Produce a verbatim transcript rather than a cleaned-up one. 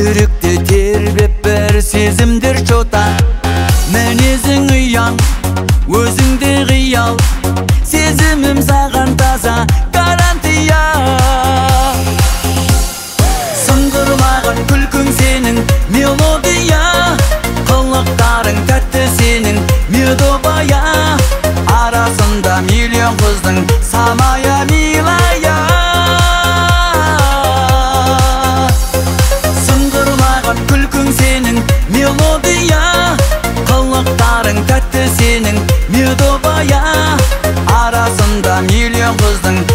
жүректе тербеп бір сезімдер жота. Мінезің ұяң, өзіңде қиял, сезімім саған таза гарантия. Сыңғырлаған күлкің сенің мелодия, қылықтарың тәтті сенің медовая. Арасында миллион қыздың самая милая. Сыңғырлаған күлкің сенің мелодия, қылықтарың тәтті сенің медовая. Арасында миллион қыздың